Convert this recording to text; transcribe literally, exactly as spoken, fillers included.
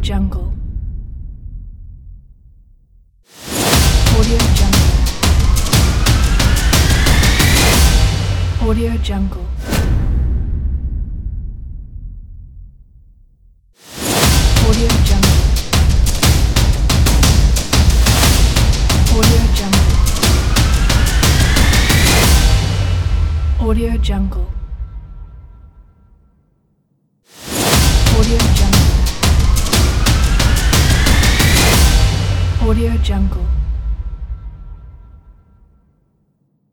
Jungle. Audio Jungle. Audio Jungle. Audio Jungle. Audio Jungle. Audio Jungle. Audio Jungle. Audio Jungle.